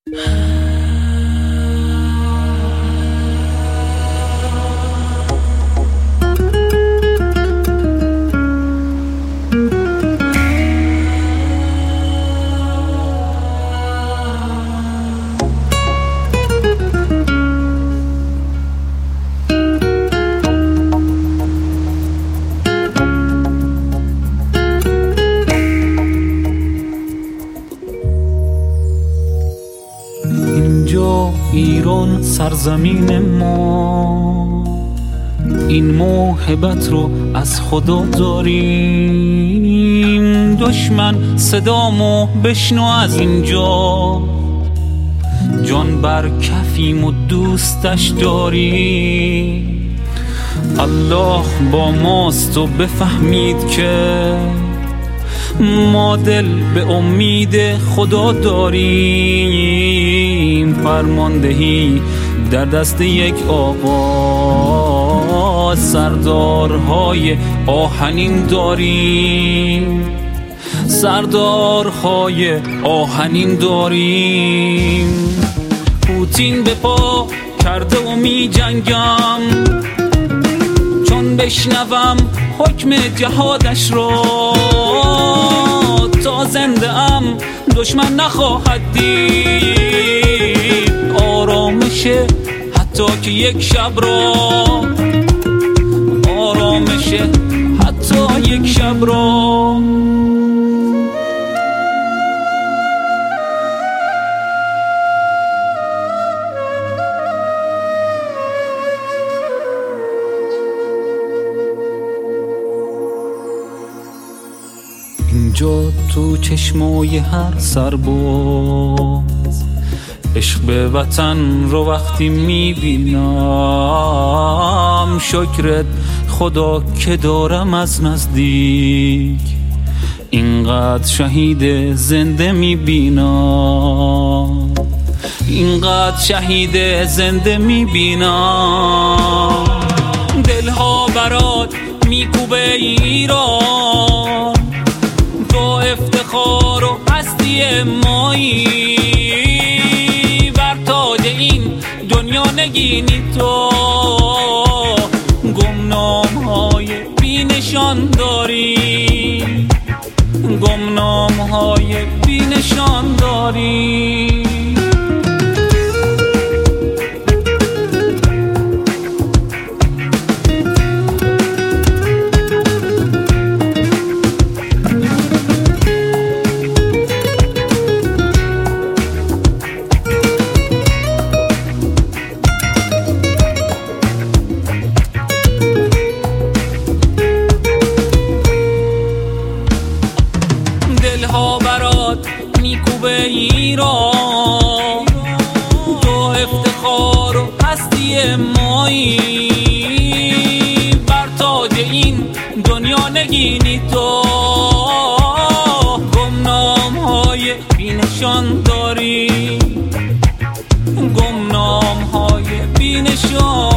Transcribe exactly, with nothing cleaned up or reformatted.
ایران سرزمین ما، این موهبت رو از خدا داریم. دشمن صدامو بشنو از اینجا، جان بر کفیم و دوستش داریم. الله با ماست و بفهمید که ما دل به امید خدا داریم. فرماندهی در دست یک آقا، سردارهای آهنین داریم. سردارهای آهنین داریم. پوتین به پا کرده و می جنگم، چون بشنوم حکم جهادش رو. تا زنده ام دشمن نخواهد دید آرامشه، حتی که یک شب را. آرامشه حتی یک شب را. اینجا تو چشمای هر سرباز، عشق به وطن رو وقتی میبینم، شکرت خدا که دارم از نزدیک. اینقدر شهید زنده میبینم، اینقدر شهید زنده میبینم. دلها برات میکوبه ایران، تو افتخار و هستی مایی. بر تاج این دنیا نگینی تو، گمنام های بی نشان داری. گمنام های بی نشان داری. دلها برات میکوبه ایران، تو افتخار و هستی مایی. بر تاج این دنیا نگینی تو، گمنام های بی نشان داری. گمنام های بی نشان